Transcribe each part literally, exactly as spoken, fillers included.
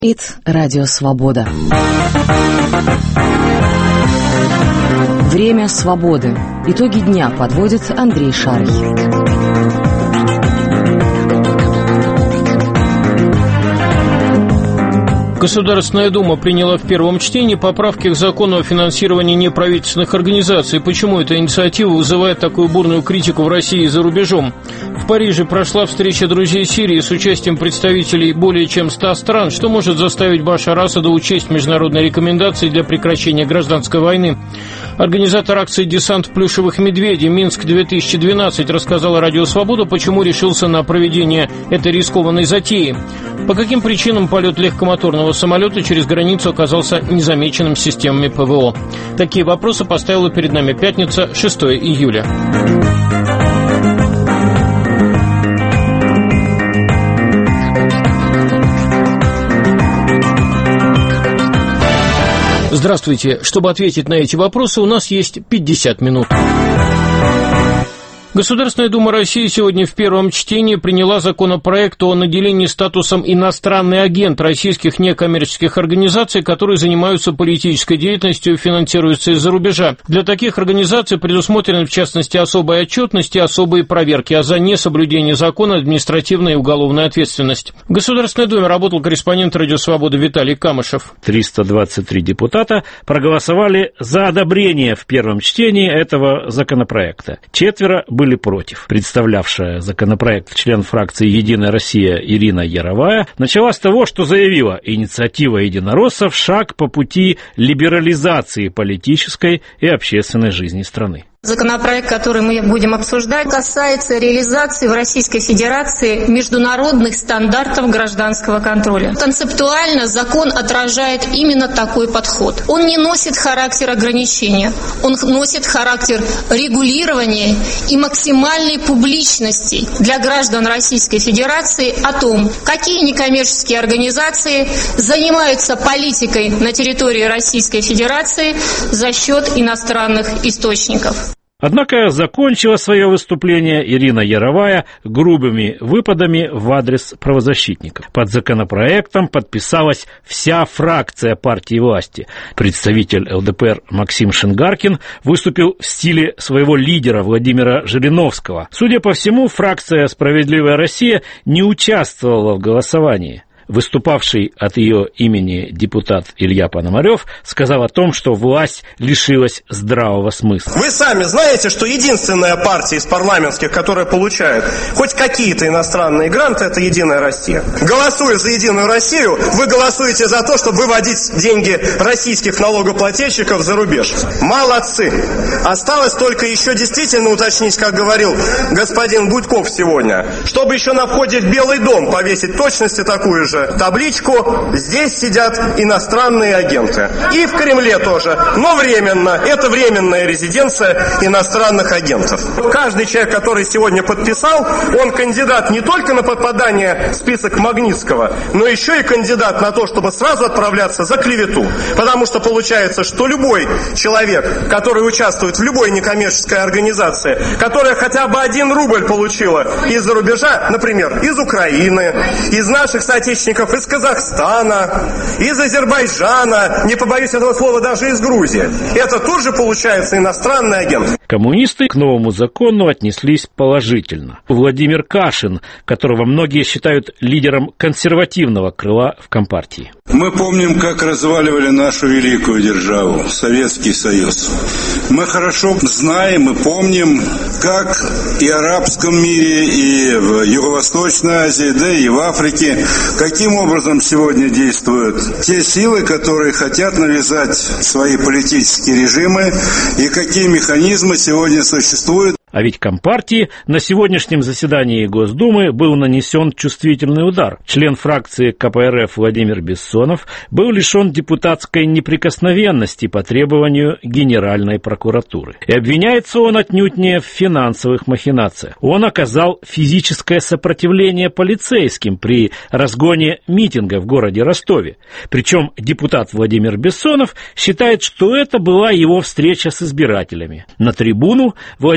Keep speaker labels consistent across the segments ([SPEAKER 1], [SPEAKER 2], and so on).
[SPEAKER 1] Говорит Радио Свобода. Время свободы. Итоги дня подводит Андрей Шарий.
[SPEAKER 2] Государственная Дума приняла в первом чтении поправки к закону о финансировании неправительственных организаций. Почему эта инициатива вызывает такую бурную критику в России и за рубежом? В Париже прошла встреча друзей Сирии с участием представителей более чем ста стран, что может заставить Башара Асада учесть международные рекомендации для прекращения гражданской войны. Организатор акции «Десант плюшевых медведей» Минск-две тысячи двенадцать рассказал Радио Свобода, почему решился на проведение этой рискованной затеи. По каким причинам полет легкомоторного самолета через границу оказался незамеченным системами ПВО? Такие вопросы поставила перед нами пятница, шестое июля. Здравствуйте. Чтобы ответить на эти вопросы, у нас есть пятьдесят минут. Государственная Дума России сегодня в первом чтении приняла законопроект о наделении статусом иностранный агент российских некоммерческих организаций, которые занимаются политической деятельностью и финансируются из-за рубежа. Для таких организаций предусмотрены, в частности, особая отчетность и особые проверки, а за несоблюдение закона административная и уголовная ответственность. В Государственной Думе работал корреспондент Радио Свобода Виталий Камышев.
[SPEAKER 3] триста двадцать три депутата проголосовали за одобрение в первом чтении этого законопроекта. Четверо были против. Представлявшая законопроект член фракции «Единая Россия» Ирина Яровая начала с того, что заявила: инициатива единороссов – шаг по пути либерализации политической и общественной жизни страны.
[SPEAKER 4] Законопроект, который мы будем обсуждать, касается реализации в Российской Федерации международных стандартов гражданского контроля. Концептуально закон отражает именно такой подход. Он не носит характер ограничения, он носит характер регулирования и максимальной публичности для граждан Российской Федерации о том, какие некоммерческие организации занимаются политикой на территории Российской Федерации за счет иностранных источников.
[SPEAKER 3] Однако закончила свое выступление Ирина Яровая грубыми выпадами в адрес правозащитников. Под законопроектом подписалась вся фракция партии власти. Представитель ЛДПР Максим Шингаркин выступил в стиле своего лидера Владимира Жириновского. Судя по всему, фракция «Справедливая Россия» не участвовала в голосовании. Выступавший от ее имени депутат Илья Пономарев сказал о том, что власть лишилась здравого смысла.
[SPEAKER 5] Вы сами знаете, что единственная партия из парламентских, которая получает хоть какие-то иностранные гранты, это «Единая Россия». Голосуя за «Единую Россию», вы голосуете за то, чтобы выводить деньги российских налогоплательщиков за рубеж. Молодцы! Осталось только еще действительно уточнить, как говорил господин Гудков сегодня, чтобы еще на входе в Белый дом повесить точности такую же табличку: здесь сидят иностранные агенты. И в Кремле тоже. Но временно. Это временная резиденция иностранных агентов. Каждый человек, который сегодня подписал, он кандидат не только на попадание в список Магнитского, но еще и кандидат на то, чтобы сразу отправляться за клевету. Потому что получается, что любой человек, который участвует в любой некоммерческой организации, которая хотя бы один рубль получила из-за рубежа, например, из Украины, из наших соотечественников, из Казахстана, из Азербайджана, не побоюсь этого слова, даже из Грузии. Это тут же получается иностранный агент.
[SPEAKER 3] Коммунисты к новому закону отнеслись положительно. Владимир Кашин, которого многие считают лидером консервативного крыла в Компартии.
[SPEAKER 6] Мы помним, как разваливали нашу великую державу, Советский Союз. Мы хорошо знаем и помним, как и в арабском мире, и в Юго-Восточной Азии, да и в Африке, каким образом сегодня действуют те силы, которые хотят навязать свои политические режимы, и какие механизмы сегодня существуют.
[SPEAKER 3] А ведь Компартии на сегодняшнем заседании Госдумы был нанесен чувствительный удар. Член фракции КПРФ Владимир Бессонов был лишен депутатской неприкосновенности по требованию Генеральной прокуратуры. И обвиняется он отнюдь не в финансовых махинациях. Он оказал физическое сопротивление полицейским при разгоне митинга в городе Ростове. Причем депутат Владимир Бессонов считает, что это была его встреча с избирателями. На трибуну Владимир Бессонов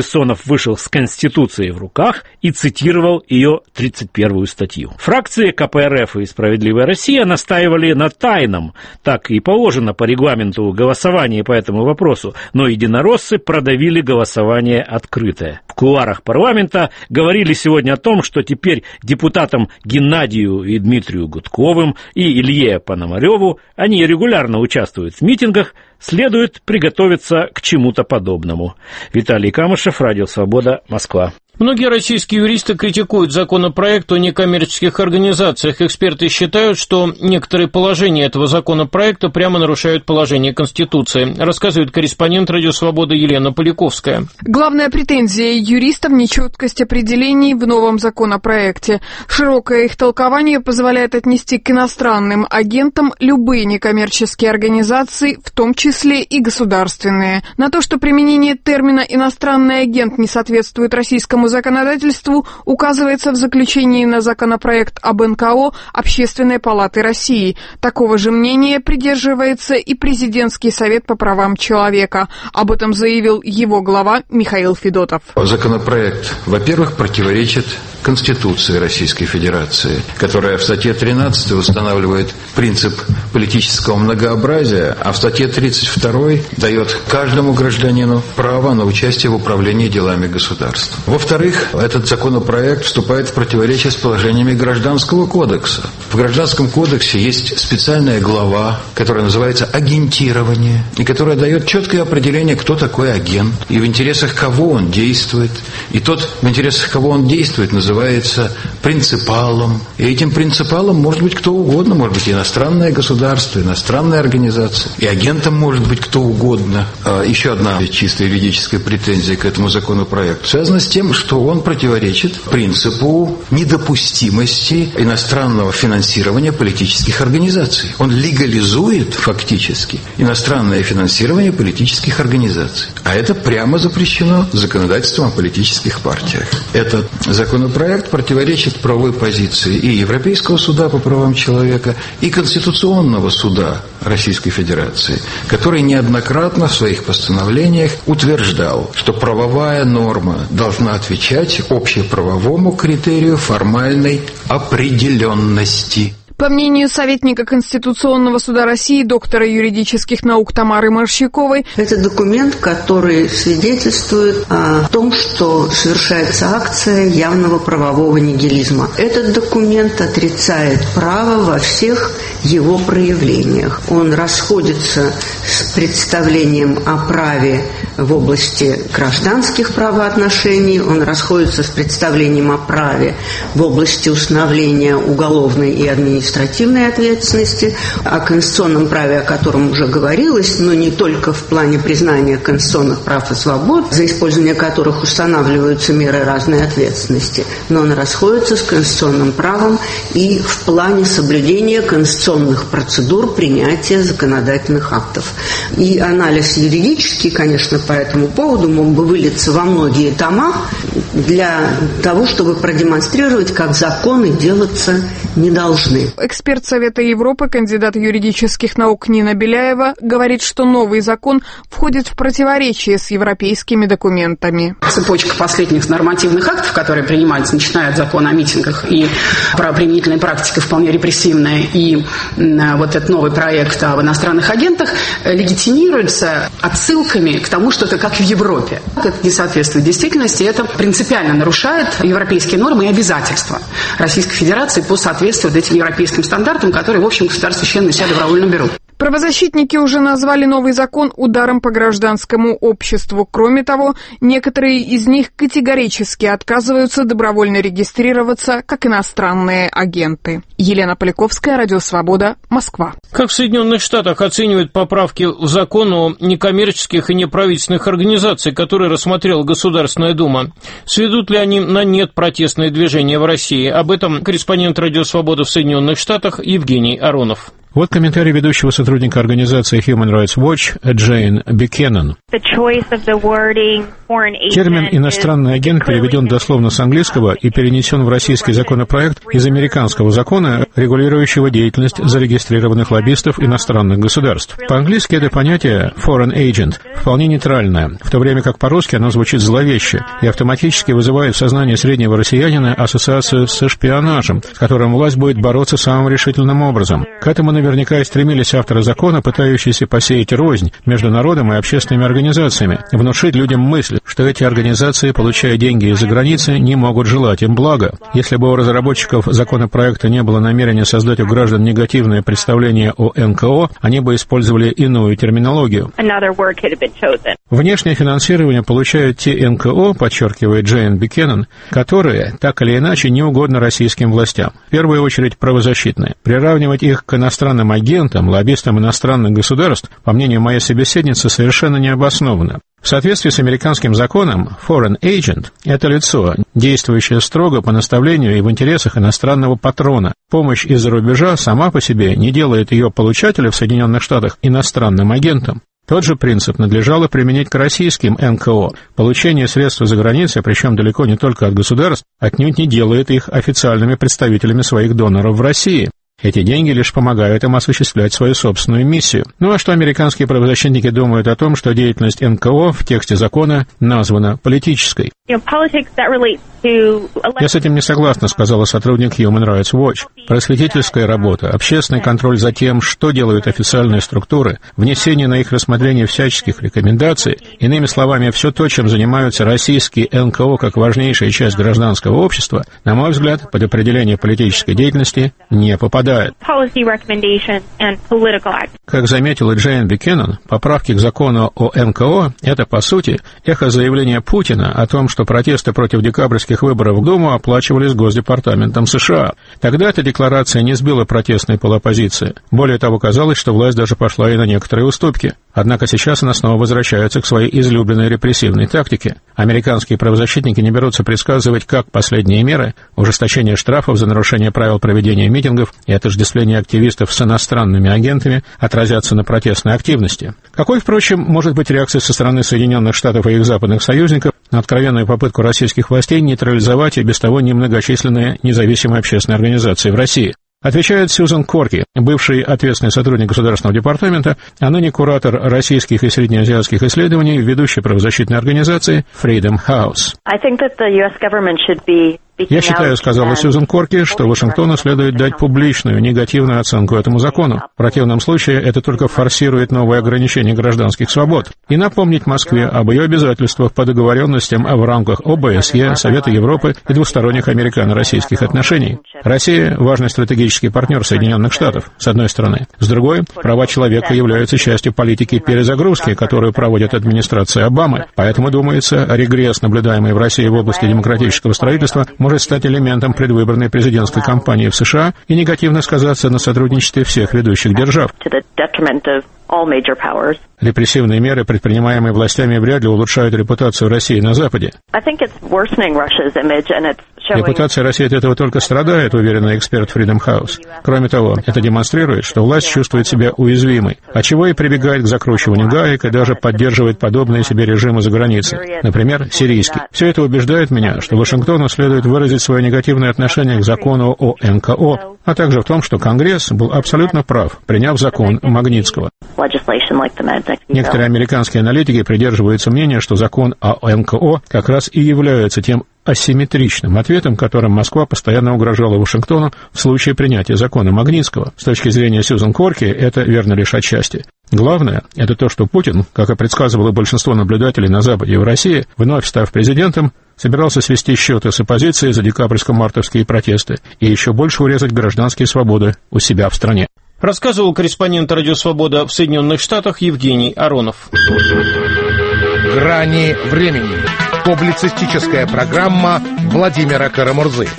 [SPEAKER 3] Бессонов вышел с Конституцией в руках и цитировал ее тридцать первую статью. Фракции ка пэ эр эф и «Справедливая Россия» настаивали на тайном, так и положено по регламенту, голосовании по этому вопросу, но единороссы продавили голосование открытое. В кулуарах парламента говорили сегодня о том, что теперь депутатам Геннадию и Дмитрию Гудковым и Илье Пономареву, они регулярно участвуют в митингах, следует приготовиться к чему-то подобному. Виталий Камышев, Радио Свобода, Москва.
[SPEAKER 2] Многие российские юристы критикуют законопроект о некоммерческих организациях. Эксперты считают, что некоторые положения этого законопроекта прямо нарушают положение Конституции, рассказывает корреспондент Радио Свобода Елена Поляковская.
[SPEAKER 7] Главная претензия юристов – нечеткость определений в новом законопроекте. Широкое их толкование позволяет отнести к иностранным агентам любые некоммерческие организации, в том числе и государственные. На то, что применение термина «иностранный агент» не соответствует российскому законодательству, указывается в заключении на законопроект об эн ка о Общественной палаты России. Такого же мнения придерживается и Президентский совет по правам человека. Об этом заявил его глава Михаил Федотов.
[SPEAKER 8] Законопроект, во-первых, противоречит Конституции Российской Федерации, которая в статье тринадцатой устанавливает принцип политического многообразия, а в статье тридцать второй дает каждому гражданину право на участие в управлении делами государства. Во-вторых, этот законопроект вступает в противоречие с положениями Гражданского кодекса. В Гражданском кодексе есть специальная глава, которая называется «Агентирование», и которая дает четкое определение, кто такой агент, и в интересах кого он действует. И тот, в интересах кого он действует, называется принципалом. И этим принципалом может быть кто угодно, может быть иностранное государство, иностранная организация. И агентом может быть кто угодно. А еще одна чисто юридическая претензия к этому законопроекту связана с тем, что он противоречит принципу недопустимости иностранного финансирования политических организаций. Он легализует фактически иностранное финансирование политических организаций. А это прямо запрещено законодательством о политических партиях. Этот законопроект противоречит правовой позиции и Европейского суда по правам человека, и Конституционного суда Российской Федерации, который неоднократно в своих постановлениях утверждал, что правовая норма должна отвечать общеправовому критерию формальной определенности.
[SPEAKER 7] По мнению советника Конституционного суда России, доктора юридических наук Тамары Морщаковой,
[SPEAKER 9] это документ, который свидетельствует о том, что совершается акция явного правового нигилизма. Этот документ отрицает право во всех его проявлениях. Он расходится с представлением о праве в области гражданских правоотношений, он расходится с представлением о праве в области установления уголовной и административной административной ответственности, о конституционном праве, о котором уже говорилось, но не только в плане признания конституционных прав и свобод, за использование которых устанавливаются меры разной ответственности, но он расходится с конституционным правом и в плане соблюдения конституционных процедур принятия законодательных актов. И анализ юридический, конечно, по этому поводу мог бы вылиться во многие тома для того, чтобы продемонстрировать, как законы делаться не должны.
[SPEAKER 7] Эксперт Совета Европы, кандидат юридических наук Нина Беляева, говорит, что новый закон входит в противоречие с европейскими документами.
[SPEAKER 10] Цепочка последних нормативных актов, которые принимаются, начиная от закона о митингах, и правоприменительная практика вполне репрессивная, и вот этот новый проект об иностранных агентах, легитимируется отсылками к тому, что это как в Европе. Это не соответствует действительности, это принципиально нарушает европейские нормы и обязательства Российской Федерации по соответствию этим европейским стандартам, которые, в общем, государства члены на себя добровольно берут.
[SPEAKER 7] Правозащитники уже назвали новый закон ударом по гражданскому обществу. Кроме того, некоторые из них категорически отказываются добровольно регистрироваться как иностранные агенты. Елена Поляковская, Радио Свобода, Москва.
[SPEAKER 2] Как в Соединенных Штатах оценивают поправки в закон о некоммерческих и неправительственных организациях, которые рассмотрела Государственная Дума? Сведут ли они на нет протестные движения в России? Об этом корреспондент Радио Свобода в Соединенных Штатах Евгений Аронов.
[SPEAKER 11] Вот комментарий ведущего сотрудника организации Human Rights Watch Джейн Бюкенен. Термин «иностранный агент» переведен дословно с английского и перенесен в российский законопроект из американского закона, регулирующего деятельность зарегистрированных лоббистов иностранных государств. По-английски это понятие «foreign agent» вполне нейтральное, в то время как по-русски оно звучит зловеще и автоматически вызывает в сознании среднего россиянина ассоциацию со шпионажем, с которым власть будет бороться самым решительным образом. К этому наверняка и стремились авторы закона, пытающиеся посеять рознь между народом и общественными организациями, внушить людям мысль, что эти организации, получая деньги из-за границы, не могут желать им блага. Если бы у разработчиков законопроекта не было намерения создать у граждан негативное представление о эн ка о, они бы использовали иную терминологию. Внешнее финансирование получают те эн ка о, подчеркивает Джейн Бюкенен, которые, так или иначе, не угодны российским властям. В первую очередь правозащитные. Приравнивать их к иностранным агентам, лоббистам иностранных государств, по мнению моей собеседницы, совершенно необоснованно. В соответствии с американским законом, foreign agent – это лицо, действующее строго по наставлению и в интересах иностранного патрона. Помощь из-за рубежа сама по себе не делает ее получателя в Соединенных Штатах иностранным агентом. Тот же принцип надлежало применить к российским эн ка о. Получение средств за границей, причем далеко не только от государств, отнюдь не делает их официальными представителями своих доноров в России. Эти деньги лишь помогают им осуществлять свою собственную миссию. Ну а что американские правозащитники думают о том, что деятельность эн ка о в тексте закона названа политической? Я с этим не согласна, сказала сотрудник Human Rights Watch. Просветительская работа, общественный контроль за тем, что делают официальные структуры, внесение на их рассмотрение всяческих рекомендаций, иными словами, все то, чем занимаются российские эн ка о как важнейшая часть гражданского общества, на мой взгляд, под определение политической деятельности не попадает. Как заметила Джейн Бюкенен, поправки к закону о эн ка о – это, по сути, эхо заявления Путина о том, что протесты против декабрьских выборов в Думу оплачивались Госдепартаментом США. Тогда эта декларация не сбила протестной полопозиции. Более того, казалось, что власть даже пошла и на некоторые уступки. Однако сейчас она снова возвращается к своей излюбленной репрессивной тактике. Американские правозащитники не берутся предсказывать, как последние меры, ужесточение штрафов за нарушение правил проведения митингов и отождествление активистов с иностранными агентами отразятся на протестной активности. Какой, впрочем, может быть реакция со стороны Соединенных Штатов и их западных союзников на откровенную попытку российских властей нейтрализовать и без того немногочисленные независимые общественные организации в России? Отвечает Сьюзан Корки, бывший ответственный сотрудник Государственного департамента, а ныне куратор российских и среднеазиатских исследований в ведущей правозащитной организации Freedom House. Я считаю, сказала Сьюзан Корки, что Вашингтону следует дать публичную негативную оценку этому закону. В противном случае это только форсирует новые ограничения гражданских свобод. И напомнить Москве об ее обязательствах по договоренностям в рамках о бэ эс е, Совета Европы и двусторонних американо-российских отношений. Россия – важный стратегический партнер Соединенных Штатов, с одной стороны. С другой, права человека являются частью политики перезагрузки, которую проводит администрация Обамы. Поэтому, думается, регресс, наблюдаемый в России в области демократического строительства, может стать элементом предвыборной президентской кампании в США и негативно сказаться на сотрудничестве всех ведущих держав. Репрессивные меры, предпринимаемые властями, вряд ли улучшают репутацию России на Западе. Репутация России от этого только страдает, уверенный эксперт Freedom House. Кроме того, это демонстрирует, что власть чувствует себя уязвимой, отчего и прибегает к закручиванию гаек и даже поддерживает подобные себе режимы за границей, например, сирийский. Все это убеждает меня, что Вашингтону следует выразить свое негативное отношение к закону о эн ка о, а также в том, что Конгресс был абсолютно прав, приняв закон Магнитского. Некоторые американские аналитики придерживаются мнения, что закон о эн ка о как раз и является тем асимметричным ответом, которым Москва постоянно угрожала Вашингтону в случае принятия закона Магнитского. С точки зрения Сьюзан Корки, это верно лишь отчасти. Главное – это то, что Путин, как и предсказывало большинство наблюдателей на Западе и в России, вновь став президентом, собирался свести счеты с оппозицией за декабрьско-мартовские протесты и еще больше урезать гражданские свободы у себя в стране.
[SPEAKER 2] Рассказывал корреспондент «Радио Свобода» в Соединенных Штатах Евгений Аронов.
[SPEAKER 12] «Грани времени». Публицистическая программа Владимира Карамурзы.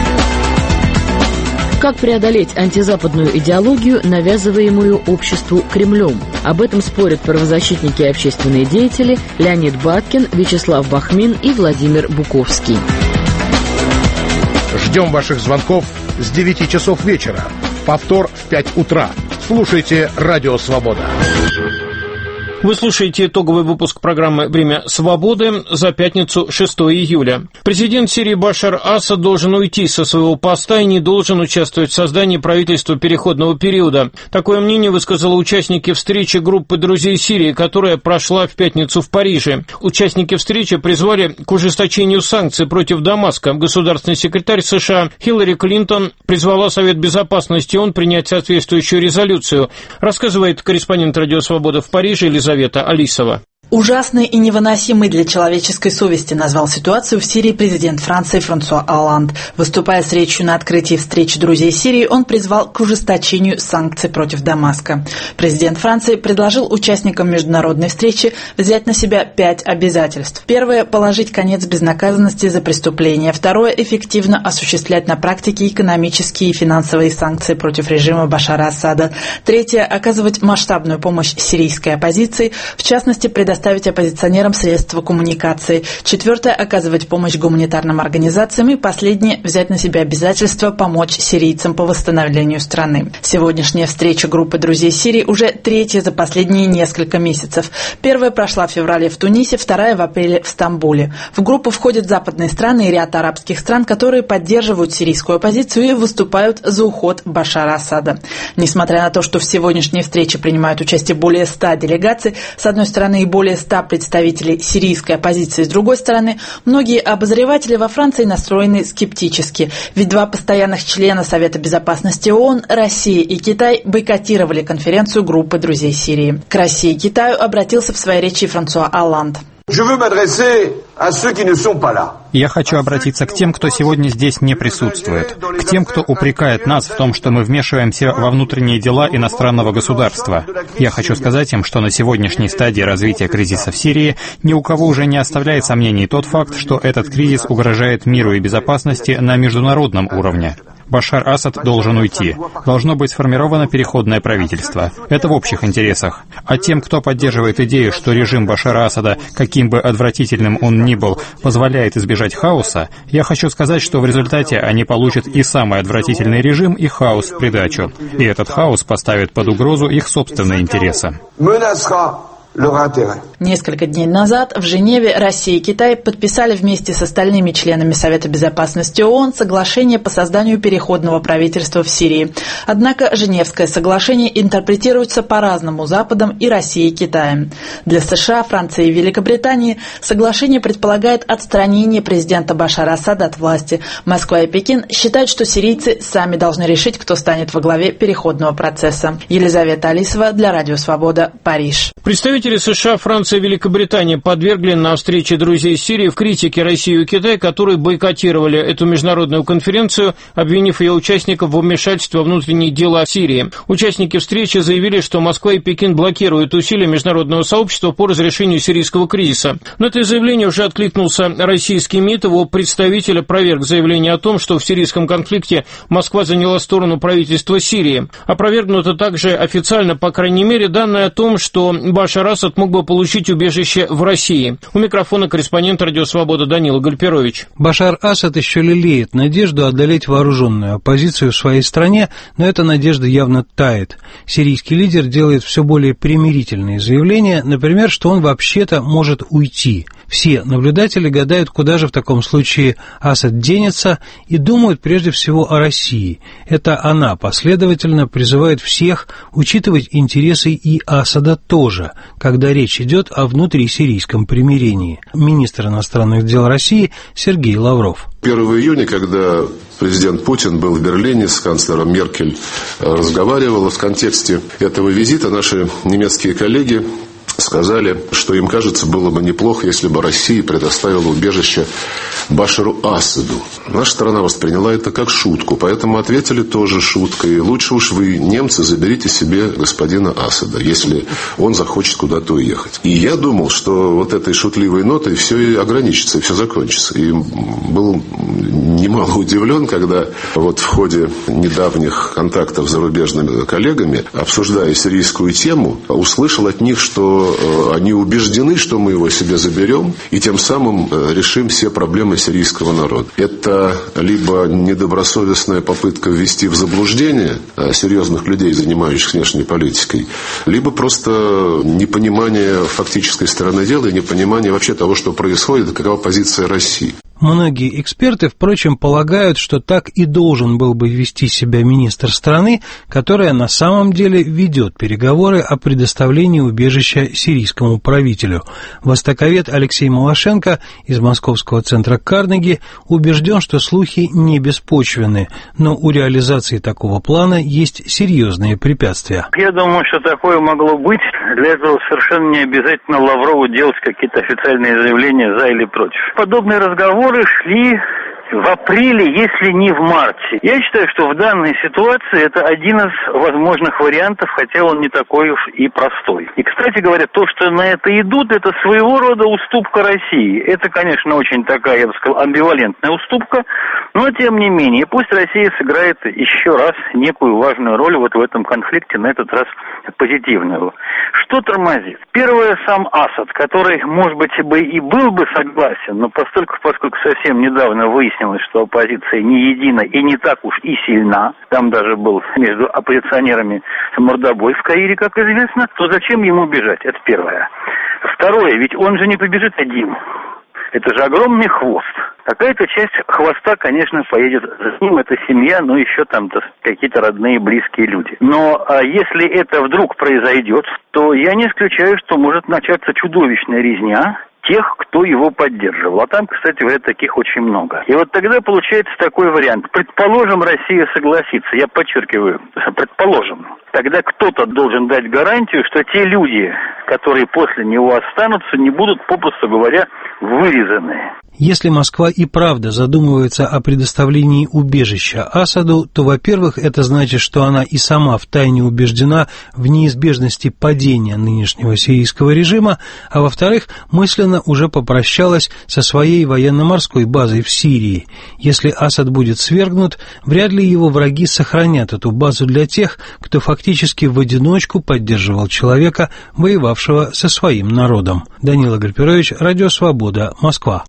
[SPEAKER 1] Как преодолеть антизападную идеологию, навязываемую обществу Кремлем? Об этом спорят правозащитники и общественные деятели Леонид Баткин, Вячеслав Бахмин и Владимир Буковский.
[SPEAKER 12] Ждем ваших звонков с девяти часов вечера. Повтор в пять утра. Слушайте «Радио Свобода».
[SPEAKER 2] Вы слушаете итоговый выпуск программы «Время свободы» за пятницу, шестого июля. Президент Сирии Башар Асад должен уйти со своего поста и не должен участвовать в создании правительства переходного периода. Такое мнение высказали участники встречи группы друзей Сирии, которая прошла в пятницу в Париже. Участники встречи призвали к ужесточению санкций против Дамаска. Государственный секретарь США Хиллари Клинтон призвала Совет Безопасности ООН принять соответствующую резолюцию, рассказывает корреспондент «Радио Свобода» в Париже Елизавета Алисова.
[SPEAKER 13] Ужасной и невыносимой для человеческой совести назвал ситуацию в Сирии президент Франции Франсуа Олланд. Выступая с речью на открытии встречи друзей Сирии, он призвал к ужесточению санкций против Дамаска. Президент Франции предложил участникам международной встречи взять на себя пять обязательств. Первое – положить конец безнаказанности за преступления. Второе – эффективно осуществлять на практике экономические и финансовые санкции против режима Башара Асада. Третье – оказывать масштабную помощь сирийской оппозиции, в частности, предоставить Предоставить оппозиционерам средства коммуникации. Четвертое – оказывать помощь гуманитарным организациям. И последнее – взять на себя обязательство помочь сирийцам по восстановлению страны. Сегодняшняя встреча группы друзей Сирии уже третья за последние несколько месяцев. Первая прошла в феврале в Тунисе, вторая в апреле в Стамбуле. В группу входят западные страны и ряд арабских стран, которые поддерживают сирийскую оппозицию и выступают за уход Башара Асада. Несмотря на то, что в сегодняшней встрече принимают участие более ста делегаций, с одной стороны и более более ста представителей сирийской оппозиции. С другой стороны, многие обозреватели во Франции настроены скептически. Ведь два постоянных члена Совета Безопасности ООН, Россия и Китай, бойкотировали конференцию группы друзей Сирии. К России и Китаю обратился в своей речи Франсуа Олланд.
[SPEAKER 14] Я хочу обратиться к тем, кто сегодня здесь не присутствует, к тем, кто упрекает нас в том, что мы вмешиваемся во внутренние дела иностранного государства. Я хочу сказать им, что на сегодняшней стадии развития кризиса в Сирии ни у кого уже не оставляет сомнений тот факт, что этот кризис угрожает миру и безопасности на международном уровне. Башар Асад должен уйти. Должно быть сформировано переходное правительство. Это в общих интересах. А тем, кто поддерживает идею, что режим Башара Асада, каким бы отвратительным он ни был, позволяет избежать хаоса, я хочу сказать, что в результате они получат и самый отвратительный режим, и хаос в придачу. И этот хаос поставит под угрозу их собственные интересы.
[SPEAKER 13] Несколько дней назад в Женеве Россия и Китай подписали вместе с остальными членами Совета Безопасности ООН соглашение по созданию переходного правительства в Сирии. Однако Женевское соглашение интерпретируется по-разному Западом и Россией и Китаем. Для США, Франции и Великобритании соглашение предполагает отстранение президента Башара Асада от власти. Москва и Пекин считают, что сирийцы сами должны решить, кто станет во главе переходного процесса. Елизавета Алисова для Радио Свобода, Париж.
[SPEAKER 2] Представители США, Франция и Великобритания подвергли на встрече друзей Сирии в критике Россию и Китай, которые бойкотировали эту международную конференцию, обвинив ее участников в вмешательстве во внутренние дела Сирии. Участники встречи заявили, что Москва и Пекин блокируют усилия международного сообщества по разрешению сирийского кризиса. На это заявление уже откликнулся российский МИД. Его представитель опроверг заявление о том, что в сирийском конфликте Москва заняла сторону правительства Сирии. Опровергнуто также официально, по крайней мере, данные о том, что Башар Асад мог бы получить убежище в России. У микрофона корреспондент «Радио Свобода» Данила Гальперович.
[SPEAKER 15] Башар Асад еще лелеет надежду одолеть вооруженную оппозицию в своей стране, но эта надежда явно тает. Сирийский лидер делает все более примирительные заявления, например, что он вообще-то может уйти. Все наблюдатели гадают, куда же в таком случае Асад денется, и думают прежде всего о России. Это она последовательно призывает всех учитывать интересы и Асада тоже, когда речь идет о внутрисирийском примирении. Министр иностранных дел России Сергей Лавров.
[SPEAKER 16] первого июня, когда президент Путин был в Берлине с канцлером Меркель, разговаривал в контексте этого визита, наши немецкие коллеги сказали, что им кажется, было бы неплохо, если бы Россия предоставила убежище Башару Асаду. Наша страна восприняла это как шутку, поэтому ответили тоже шуткой. Лучше уж вы, немцы, заберите себе господина Асада, если он захочет куда-то уехать. И я думал, что вот этой шутливой нотой все и ограничится, и все закончится. И был немало удивлен, когда вот в ходе недавних контактов с зарубежными коллегами, обсуждая сирийскую тему, услышал от них, что что они убеждены, что мы его себе заберем, и тем самым решим все проблемы сирийского народа. Это либо недобросовестная попытка ввести в заблуждение серьезных людей, занимающихся внешней политикой, либо просто непонимание фактической стороны дела и непонимание вообще того, что происходит, и какова позиция России.
[SPEAKER 15] Многие эксперты, впрочем, полагают, что так и должен был бы вести себя министр страны, которая на самом деле ведет переговоры о предоставлении убежища сирийскому правителю. Востоковед Алексей Малашенко из московского центра Карнеги убежден, что слухи не беспочвенны, но у реализации такого плана есть серьезные препятствия.
[SPEAKER 17] Я думаю, что такое могло быть. Для этого совершенно не обязательно Лаврову делать какие-то официальные заявления за или против. Подобные разговоры шли в апреле, если не в марте. Я считаю, что в данной ситуации это один из возможных вариантов, хотя он не такой уж и простой. И, кстати говоря, то, что на это идут, это своего рода уступка России. Это, конечно, очень такая, я бы сказал, амбивалентная уступка, но тем не менее, пусть Россия сыграет еще раз некую важную роль вот в этом конфликте, на этот раз позитивную. Что тормозит? Первое, сам Асад, который, может быть, бы и был бы согласен, но поскольку, поскольку совсем недавно выяснилось, что оппозиция не едина и не так уж и сильна, там даже был между оппозиционерами мордобой в Каире, как известно, то зачем ему бежать? Это первое. Второе, ведь он же не побежит один. Это же огромный хвост. Какая-то часть хвоста, конечно, поедет с ним, это семья, но еще там-то какие-то родные, близкие люди. Но а если это вдруг произойдет, то я не исключаю, что может начаться чудовищная резня тех, кто его поддерживал. А там, кстати говоря, таких очень много. И вот тогда получается такой вариант. Предположим, Россия согласится. Я подчеркиваю, предположим. Тогда кто-то должен дать гарантию, что те люди, которые после него останутся, не будут, попросту говоря, вырезаны.
[SPEAKER 15] Если Москва и правда задумывается о предоставлении убежища Асаду, то, во-первых, это значит, что она и сама втайне убеждена в неизбежности падения нынешнего сирийского режима, а во-вторых, мысленно уже попрощалась со своей военно-морской базой в Сирии. Если Асад будет свергнут, вряд ли его враги сохранят эту базу для тех, кто фактически в одиночку поддерживал человека, воевавшего со своим народом. Данила Гальперович, Радио Свобода, Москва.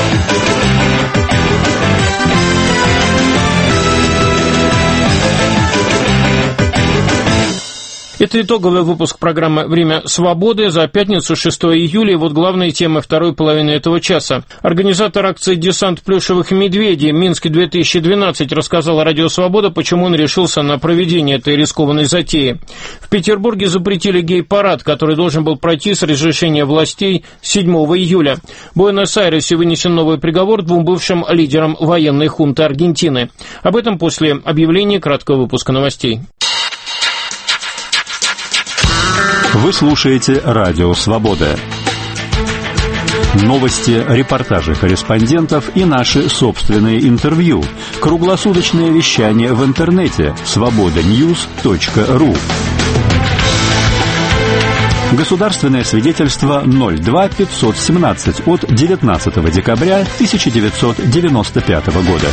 [SPEAKER 2] Это итоговый выпуск программы «Время свободы» за пятницу, шестого июля. И вот главные темы второй половины этого часа. Организатор акции «Десант плюшевых медведей» Минск-две тысячи двенадцать рассказал Радио Свобода, почему он решился на проведение этой рискованной затеи. В Петербурге запретили гей-парад, который должен был пройти с разрешения властей седьмого июля. В Буэнос-Айресе вынесен новый приговор двум бывшим лидерам военной хунты Аргентины. Об этом после объявления краткого выпуска новостей.
[SPEAKER 18] Вы слушаете Радио Свобода. Новости, репортажи корреспондентов и наши собственные интервью. Круглосуточное вещание в интернете свобода ньюс точка ру. Государственное свидетельство ноль два пятьсот семнадцать от девятнадцатого декабря тысяча девятьсот девяносто пятого года.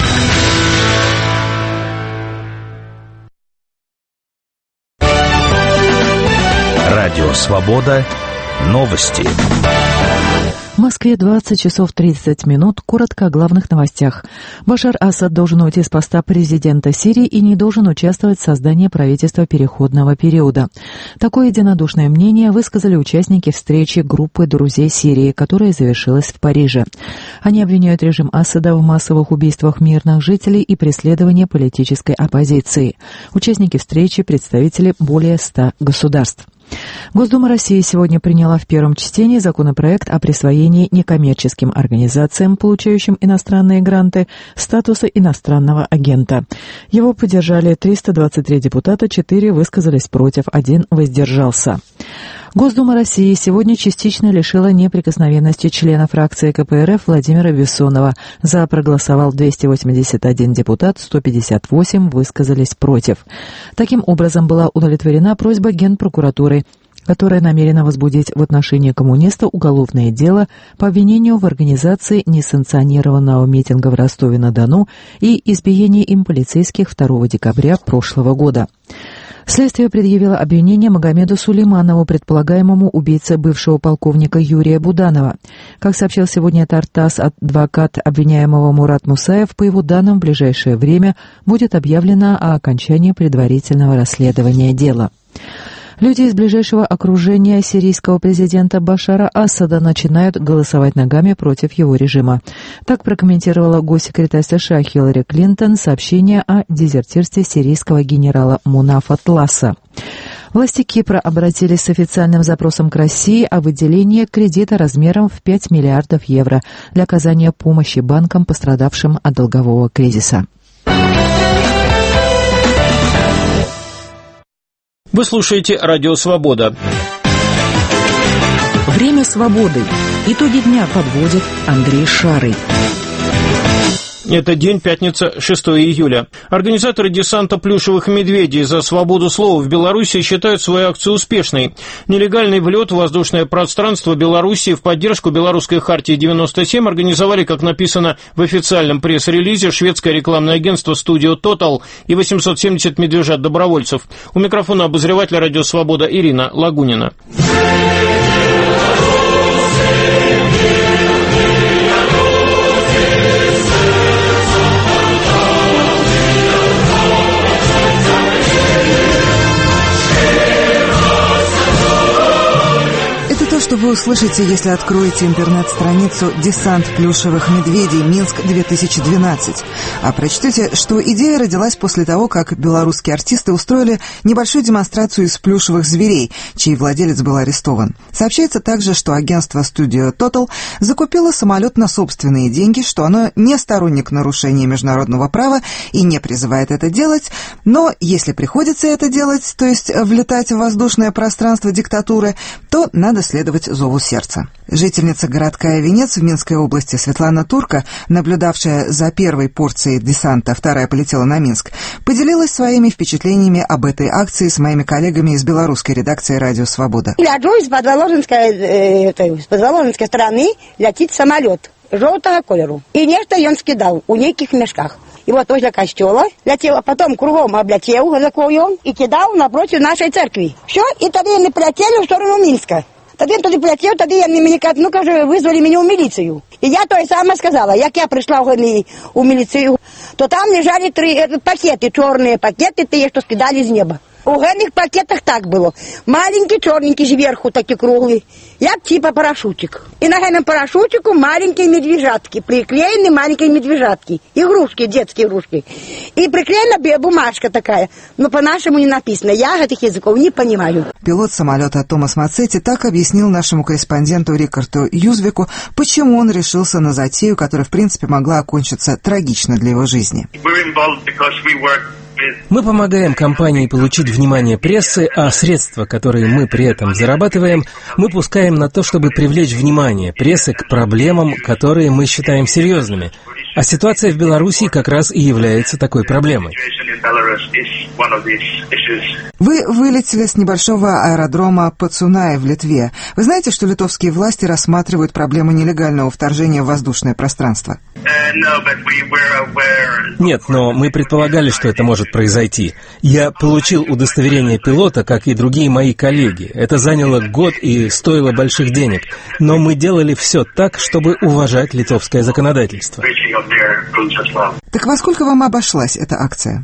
[SPEAKER 19] Радио Свобода. Новости.
[SPEAKER 20] В Москве двадцать часов тридцать минут. Коротко о главных новостях. Башар Асад должен уйти с поста президента Сирии и не должен участвовать в создании правительства переходного периода. Такое единодушное мнение высказали участники встречи группы друзей Сирии, которая завершилась в Париже. Они обвиняют режим Асада в массовых убийствах мирных жителей и преследовании политической оппозиции. Участники встречи – представители более ста государств. Госдума России сегодня приняла в первом чтении законопроект о присвоении некоммерческим организациям, получающим иностранные гранты, статуса иностранного агента. Его поддержали триста двадцать три депутата, четыре высказались против, один воздержался. Госдума России сегодня частично лишила неприкосновенности члена фракции ка пэ эр эф Владимира Бессонова. За проголосовал двести восемьдесят один депутат, сто пятьдесят восемь высказались против. Таким образом, была удовлетворена просьба Генпрокуратуры, которая намерена возбудить в отношении коммуниста уголовное дело по обвинению в организации несанкционированного митинга в Ростове-на-Дону и избиении им полицейских второго декабря прошлого года. Следствие предъявило обвинение Магомеду Сулейманову, предполагаемому убийце бывшего полковника Юрия Буданова. Как сообщил сегодня Тартас, адвокат обвиняемого Мурат Мусаев, по его данным, в ближайшее время будет объявлено о окончании предварительного расследования дела. Люди из ближайшего окружения сирийского президента Башара Асада начинают голосовать ногами против его режима. Так прокомментировала госсекретарь США Хиллари Клинтон сообщение о дезертирстве сирийского генерала Мунафа Тласа. Власти Кипра обратились с официальным запросом к России о выделении кредита размером в пять миллиардов евро для оказания помощи банкам, пострадавшим от долгового кризиса.
[SPEAKER 2] Вы слушаете «Радио Свобода».
[SPEAKER 1] Время свободы. Итоги дня подводит Андрей Шарый.
[SPEAKER 2] Это день, пятница, шестого июля. Организаторы десанта плюшевых медведей за свободу слова в Беларуси считают свою акцию успешной. Нелегальный влет в воздушное пространство Беларуси в поддержку Белорусской хартии девяносто семь организовали, как написано в официальном пресс-релизе, шведское рекламное агентство «Студио Тотал» и восемьсот семьдесят медвежат-добровольцев. У микрофона обозреватель «Радио Свобода» Ирина Лагунина.
[SPEAKER 21] Что вы услышите, если откроете интернет-страницу «Десант плюшевых медведей. Минск-две тысячи двенадцать». А прочтете, что идея родилась после того, как белорусские артисты устроили небольшую демонстрацию из плюшевых зверей, чей владелец был арестован. Сообщается также, что агентство «Студио Тотал» закупило самолет на собственные деньги, что оно не сторонник нарушения международного права и не призывает это делать, но если приходится это делать, то есть влетать в воздушное пространство диктатуры, то надо следовать зову сердца. Жительница городка Венец в Минской области Светлана Турка, наблюдавшая за первой порцией десанта, вторая полетела на Минск, поделилась своими впечатлениями об этой акции с моими коллегами из белорусской редакции «Радио Свобода».
[SPEAKER 22] Из подволоженской стороны летит самолет желтого колеру. И нечто он скидал у неких мешках. И вот возле костела летел, а потом кругом облетел закоем и кидал напротив нашей церкви. Все, и тогда они полетели в сторону Минска. Тоді він туди полетів, тоді мені кажуть, ну, каже, визвали мене в міліцію. І я то й саме сказала, як я прийшла в, у міліцію, то там лежали три пакети, чорні пакети, ті, що скидали з неба. У генных пакетах так было. Маленький, черненький, сверху такие круглый. Я типа парашютик. И на генном парашютику маленькие медвежатки. Приклеены маленькие медвежатки. Игрушки, детские игрушки. И приклеена бумажка такая. Но по-нашему не написано. Я этих языков не понимаю.
[SPEAKER 21] Пилот самолета Томас Мацетти так объяснил нашему корреспонденту Рикарду Юзвику, почему он решился на затею, которая в принципе могла окончиться трагично для его жизни.
[SPEAKER 23] Мы помогаем компании получить внимание прессы, а средства, которые мы при этом зарабатываем, мы пускаем на то, чтобы привлечь внимание прессы к проблемам, которые мы считаем серьезными. А ситуация в Беларуси как раз и является такой проблемой.
[SPEAKER 21] Вы вылетели с небольшого аэродрома Пацунай в Литве. Вы знаете, что литовские власти рассматривают проблему нелегального вторжения в воздушное пространство?
[SPEAKER 23] Нет, но мы предполагали, что это может произойти. Я получил удостоверение пилота, как и другие мои коллеги. Это заняло год и стоило больших денег. Но мы делали все так, чтобы уважать литовское законодательство.
[SPEAKER 21] Так во сколько вам обошлась эта акция?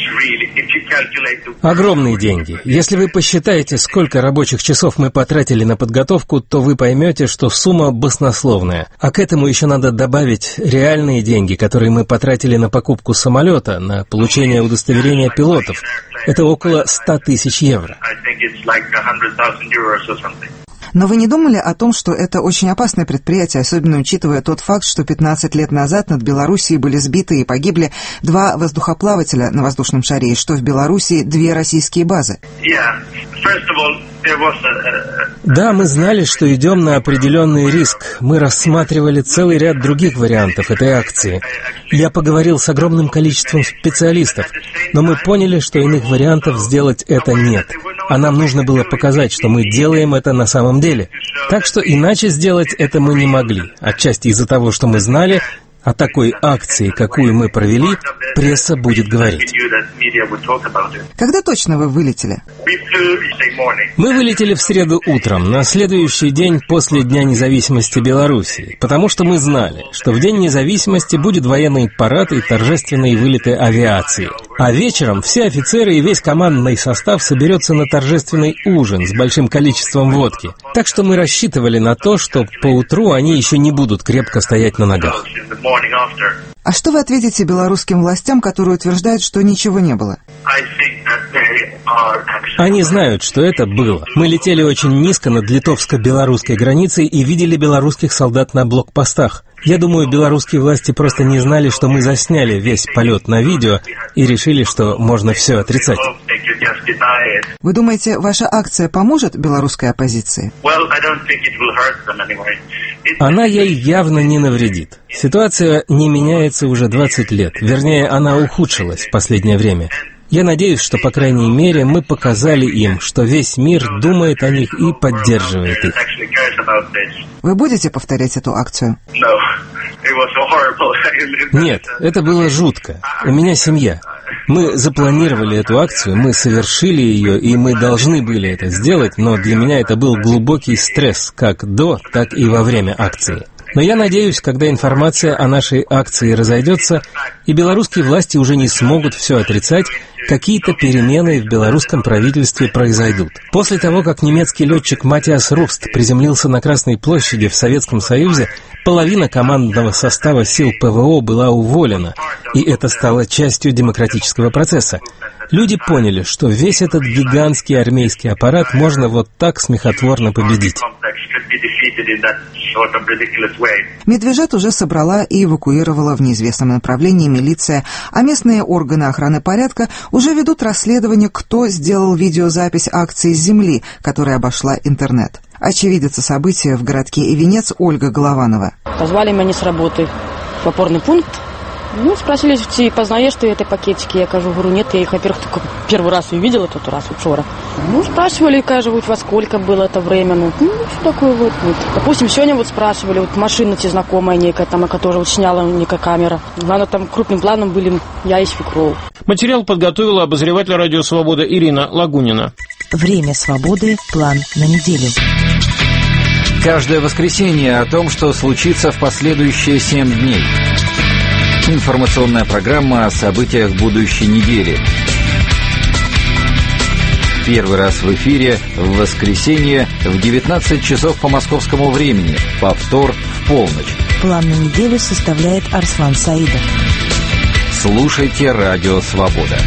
[SPEAKER 23] Огромные деньги. Если вы посчитаете, сколько рабочих часов мы потратили на подготовку, то вы поймете, что сумма баснословная. А к этому еще надо добавить реальные деньги, которые мы потратили на покупку самолета, на получение удостоверения пилотов. Это около ста тысяч евро.
[SPEAKER 21] Но вы не думали о том, что это очень опасное предприятие, особенно учитывая тот факт, что пятнадцать лет назад над Белоруссией были сбиты и погибли два воздухоплавателя на воздушном шаре, и что в Белоруссии две российские базы?
[SPEAKER 23] Да, мы знали, что идем на определенный риск. Мы рассматривали целый ряд других вариантов этой акции. Я поговорил с огромным количеством специалистов, но мы поняли, что иных вариантов сделать это нет. А нам нужно было показать, что мы делаем это на самом деле. Так что иначе сделать это мы не могли. Отчасти из-за того, что мы знали, о такой акции, какую мы провели, пресса будет говорить.
[SPEAKER 21] Когда точно вы вылетели?
[SPEAKER 23] Мы вылетели в среду утром, на следующий день после Дня независимости Белоруссии, потому что мы знали, что в День независимости будет военный парад и торжественные вылеты авиации. А вечером все офицеры и весь командный состав соберется на торжественный ужин с большим количеством водки. Так что мы рассчитывали на то, что поутру они еще не будут крепко стоять на ногах.
[SPEAKER 21] А что вы ответите белорусским властям, которые утверждают, что ничего не было?
[SPEAKER 23] Они знают, что это было. Мы летели очень низко над литовско-белорусской границей и видели белорусских солдат на блокпостах. Я думаю, белорусские власти просто не знали, что мы засняли весь полет на видео и решили, что можно все отрицать.
[SPEAKER 21] Вы думаете, ваша акция поможет белорусской оппозиции?
[SPEAKER 23] Она ей явно не навредит. Ситуация не меняется уже двадцать лет. Вернее, она ухудшилась в последнее время. Я надеюсь, что, по крайней мере, мы показали им, что весь мир думает о них и поддерживает их.
[SPEAKER 21] Вы будете повторять эту акцию?
[SPEAKER 23] Нет, это было жутко. У меня семья. Мы запланировали эту акцию, мы совершили ее, и мы должны были это сделать, но для меня это был глубокий стресс, как до, так и во время акции. Но я надеюсь, когда информация о нашей акции разойдется, и белорусские власти уже не смогут все отрицать, какие-то перемены в белорусском правительстве произойдут. После того, как немецкий летчик Матиас Руст приземлился на Красной площади в Советском Союзе, половина командного состава сил ПВО была уволена, и это стало частью демократического процесса. Люди поняли, что весь этот гигантский армейский аппарат можно вот так смехотворно победить.
[SPEAKER 21] Медвежат уже собрала и эвакуировала в неизвестном направлении милиция, а местные органы охраны порядка уже ведут расследование, кто сделал видеозапись акции с земли, которая обошла интернет. Очевидица события в городке Ивенец Ольга Голованова.
[SPEAKER 4] Позвали меня с работы в опорный пункт. Ну, спросили, ты познаешь ты эти пакетики? Я кажу, говорю, нет, я их, во-первых, только первый раз увидела, тот раз вчера. Ну, спрашивали, кажу, вот во сколько было это время, ну, ну что такое вот, вот. Допустим, сегодня вот спрашивали, вот машина тебе знакомая некая, там, которая вот сняла некая камера. Главное, там крупным планом были я и свекров.
[SPEAKER 2] Материал подготовила обозреватель «Радио Свобода» Ирина Лагунина.
[SPEAKER 5] Время свободы. План на неделю.
[SPEAKER 6] Каждое воскресенье о том, что случится в последующие семь дней. Информационная программа о событиях будущей недели. Первый раз в эфире в воскресенье в девятнадцать часов по московскому времени. Повтор в полночь.
[SPEAKER 5] План на неделю составляет Арслан Саидов.
[SPEAKER 6] Слушайте «Радио Свобода».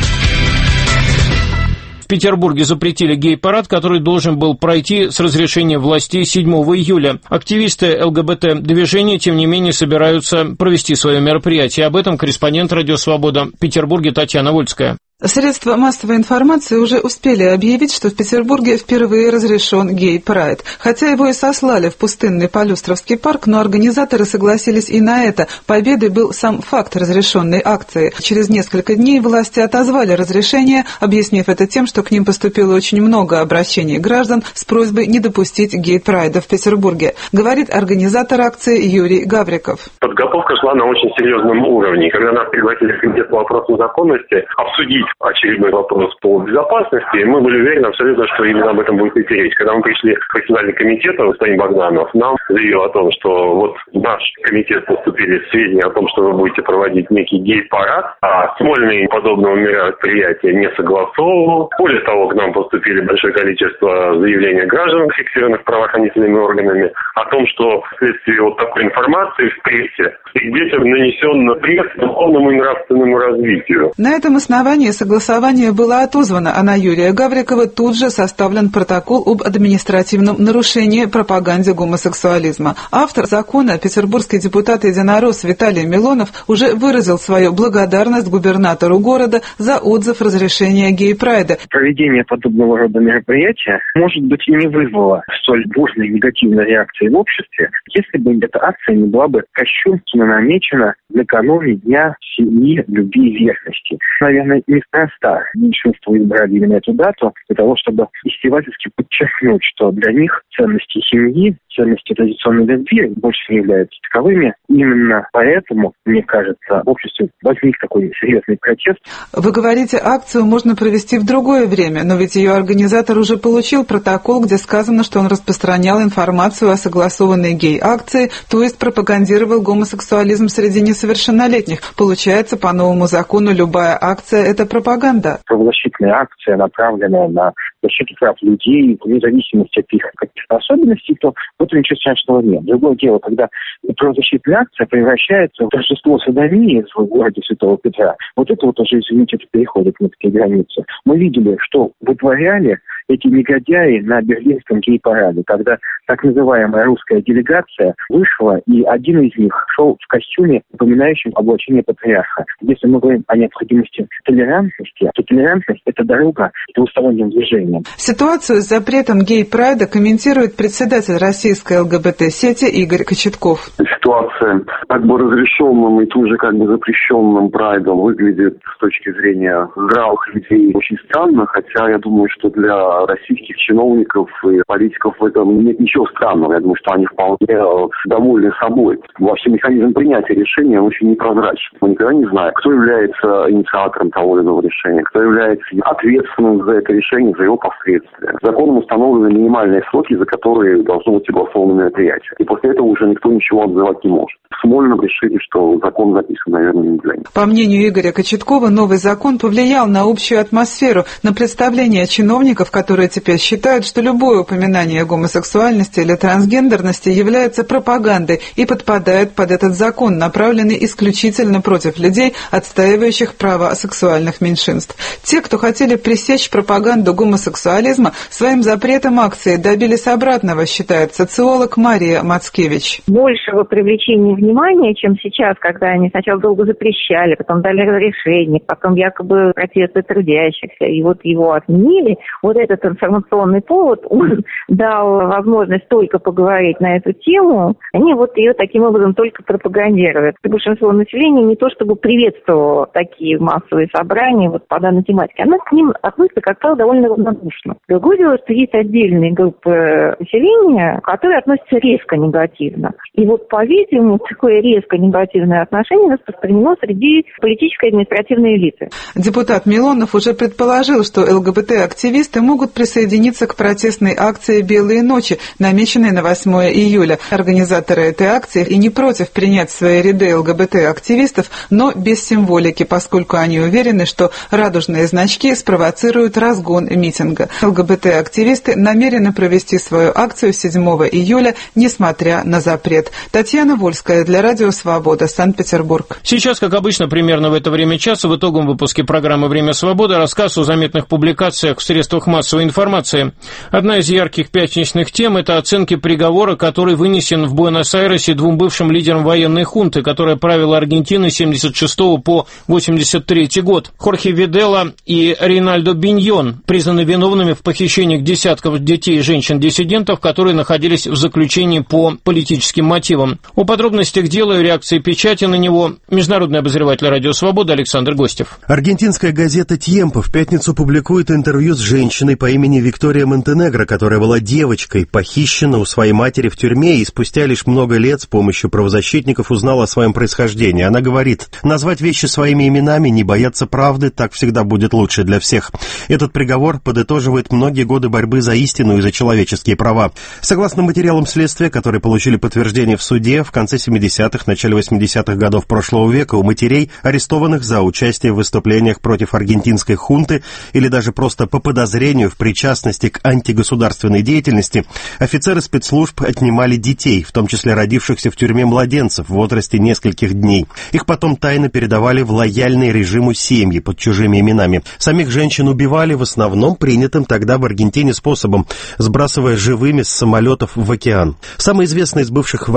[SPEAKER 2] В Петербурге запретили гей-парад, который должен был пройти с разрешения властей седьмого июля. Активисты ЛГБТ-движения, тем не менее, собираются провести свое мероприятие. Об этом корреспондент «Радио Свобода» в Петербурге Татьяна Вольская.
[SPEAKER 24] Средства массовой информации уже успели объявить, что в Петербурге впервые разрешен гей-прайд. Хотя его и сослали в пустынный Полюстровский парк, но организаторы согласились и на это. Победой был сам факт разрешенной акции. Через несколько дней власти отозвали разрешение, объяснив это тем, что к ним поступило очень много обращений граждан с просьбой не допустить гей-прайда в Петербурге, говорит организатор акции Юрий Гавриков.
[SPEAKER 25] Подготовка шла на очень серьезном уровне. Когда нас пригласили в комитет по вопросам законности обсудить очередной вопрос по безопасности, мы были уверены абсолютно, что именно об этом будет идти речь. Когда мы пришли в председатель комитета, господин Богданов, нам заявил о том, что вот в наш комитет поступили сведения о том, что вы будете проводить некий гей-парад, а Смольный подобного мероприятия не согласовывал. Более того, к нам поступили большое количество заявлений граждан, фиксированных правоохранительными органами, о том, что вследствие вот такой информации в прессе детям нанесен вред духовному и нравственному развитию.
[SPEAKER 24] На этом основании согласование было отозвано, а на Юрия Гаврикова тут же составлен протокол об административном нарушении пропаганде гомосексуализма. Автор закона, петербургский депутат-единорос Виталий Милонов, уже выразил свою благодарность губернатору города за отзыв разрешения гей-прайда.
[SPEAKER 26] Проведение подобного рода мероприятия, может быть, и не вызвало столь бурной негативной реакции в обществе, если бы эта акция не была бы кощунственным намечена накануне Дня семьи, любви и верности. Наверное, неспроста меньшинство избрали именно эту дату для того, чтобы издевательски подчеркнуть, что для них ценности семьи, ценности традиционной любви больше не являются таковыми. Именно поэтому, мне кажется, в обществе возник такой серьезный протест.
[SPEAKER 24] Вы говорите, акцию можно провести в другое время, но ведь ее организатор уже получил протокол, где сказано, что он распространял информацию о согласованной гей-акции, то есть пропагандировал гомосексуализм среди несовершеннолетних. Получается, по новому закону любая акция – это пропаганда.
[SPEAKER 26] Правозащитная акция, направленная на защиту прав людей, вне зависимости от их каких-то особенностей, то в этом ничего страшного нет. Другое дело, когда правозащитная акция превращается в торжество содомии в городе Святого Петра, вот это вот уже, извините, это переходит на такие границы. Мы видели, что вытворяли эти негодяи на берлинском гей-параде, когда так называемая русская делегация вышла, и один из них шел в костюме, напоминающем облачение патриарха. Если мы говорим о необходимости толерантности, то толерантность – это дорога к двусторонним движениям.
[SPEAKER 24] Ситуацию с запретом гей-прайда комментирует председатель российской ЛГБТ-сети Игорь Кочетков.
[SPEAKER 3] Ситуация как бы разрешенным и тут же как бы запрещенным прайдом выглядит с точки зрения здравых людей очень странно, хотя я думаю, что для российских чиновников и политиков в этом нет ничего странного. Я думаю, что они вполне довольны собой. Вообще механизм принятия решения очень непрозрачен. Мы никогда не знаем, кто является инициатором того или иного решения, кто является ответственным за это решение, за его последствия. Законом установлены минимальные сроки, за которые должно быть согласовано мероприятие. И после этого уже никто ничего отзывать не может. В Смольном решили, что закон записан, наверное, не для них.
[SPEAKER 24] По мнению Игоря Кочеткова, новый закон повлиял на общую атмосферу, на представление чиновников, которые теперь считают, что любое упоминание о гомосексуальности или трансгендерности является пропагандой и подпадает под этот закон, направленный исключительно против людей, отстаивающих права сексуальных меньшинств. Те, кто хотели пресечь пропаганду гомосексуализма, своим запретом акции добились обратного, считает социолог Мария Мацкевич.
[SPEAKER 7] Большего привлечения внимания, чем сейчас, когда они сначала долго запрещали, потом дали разрешение, потом якобы протесты трудящихся, и вот его отменили. Вот этот информационный повод, он дал возможность только поговорить на эту тему, они вот ее таким образом только пропагандируют. И большинство населения не то чтобы приветствовало такие массовые собрания вот по данной тематике, она к ним относится, как правило, довольно равнодушно. Другое дело, что есть отдельные группы населения, которые относятся резко негативно. И вот, по-видимому, такое резко негативное отношение распространено среди политической и административной элиты.
[SPEAKER 24] Депутат Милонов уже предположил, что ЛГБТ-активисты могут присоединиться к протестной акции «Белые ночи», намеченной на восьмое июля. Организаторы этой акции и не против принять в свои ряды ЛГБТ-активистов, но без символики, поскольку они уверены, что радужные значки спровоцируют разгон митинга. ЛГБТ-активисты намерены провести свою акцию седьмого июля, несмотря на запрет. Татьяна Вольская для Радио Свобода, Санкт-Петербург.
[SPEAKER 2] Сейчас, как обычно, примерно в это время часа в итоговом выпуске программы «Время свободы» рассказ о заметных публикациях в средствах массовой информации. Одна из ярких пятничных тем – это оценки приговора, который вынесен в Буэнос-Айресе двум бывшим лидерам военной хунты, которая правила Аргентиной с семьдесят шестого по восемьдесят третий год. Хорхе Видела и Рейнальдо Биньон признаны виновными в похищении десятков детей и женщин-диссидентов, которые находились в заключении по политическим мотивам. О подробностях дела и реакции печати на него международный обозреватель «Радио Свобода» Александр Гостев.
[SPEAKER 8] Аргентинская газета «Тьемпо» в пятницу публикует интервью с женщиной по имени Виктория Монтенегро, которая была девочкой, похищена у своей матери в тюрьме и спустя лишь много лет с помощью правозащитников узнала о своем происхождении. Она говорит: «Назвать вещи своими именами, не бояться правды, так всегда будет лучше для всех». Этот приговор подытоживает многие годы борьбы за истину и за человеческие права. Согласно материалам следствия, которые получили подтверждение в суде, в конце семидесятых, начале восьмидесятых годов прошлого века у матерей, арестованных за участие в выступлениях против аргентинской хунты или даже просто по подозрению в причастности к антигосударственной деятельности, офицеры спецслужб отнимали детей, в том числе родившихся в тюрьме младенцев в возрасте нескольких дней. Их потом тайно передавали в лояльные режиму семьи под чужими именами. Самих женщин убивали в основном принятым тогда в Аргентине способом, сбрасывая живыми с самолетов в океан. Самый известный из бывших военных диктаторов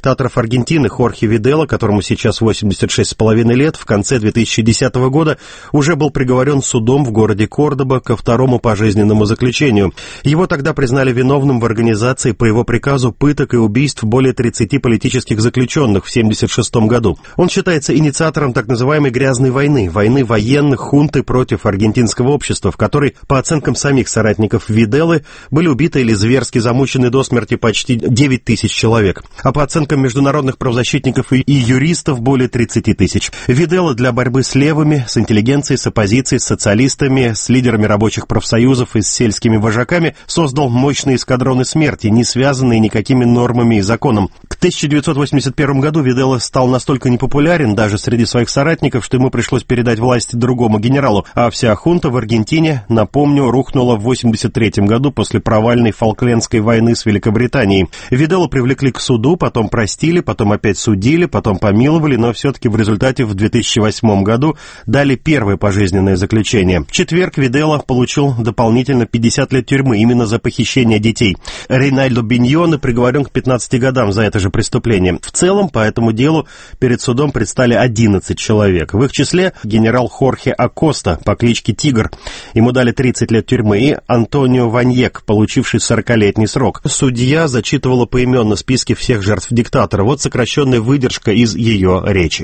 [SPEAKER 8] диктаторов Аргентины Хорхе Видела, которому сейчас восемьдесят шесть с половиной лет, в конце две тысячи десятого года уже был приговорен судом в городе Кордоба ко второму пожизненному заключению. Его тогда признали виновным в организации по его приказу пыток и убийств более тридцати политических заключенных в семьдесят шестом году. Он считается инициатором так называемой «грязной войны», войны военных хунты против аргентинского общества, в которой, по оценкам самих соратников Виделы, были убиты или зверски замучены до смерти почти девять тысяч человек, а по оценкам международных правозащитников и, и юристов более тридцати тысяч. Видела для борьбы с левыми, с интеллигенцией, с оппозицией, с социалистами, с лидерами рабочих профсоюзов и с сельскими вожаками создал мощные эскадроны смерти, не связанные никакими нормами и законом. К тысяча девятьсот восемьдесят первому году Видела стал настолько непопулярен даже среди своих соратников, что ему пришлось передать власть другому генералу, а вся хунта в Аргентине, напомню, рухнула в восемьдесят третьем году после провальной Фолклендской войны с Великобританией. Виделу привлекли к суду, потом простили, потом опять судили, потом помиловали, но все-таки в результате в две тысячи восьмом году дали первое пожизненное заключение. В четверг Видела получил дополнительно пятьдесят лет тюрьмы именно за похищение детей. Рейнальдо Биньоне приговорен к пятнадцати годам за это же преступление. В целом, по этому делу перед судом предстали одиннадцать человек. В их числе генерал Хорхе Акоста по кличке Тигр. Ему дали тридцать лет тюрьмы, и Антонио Ваньек, получивший сорокалетний срок. Судья зачитывала поименно списки всех жертв диктатора. Вот сокращенная выдержка из ее речи.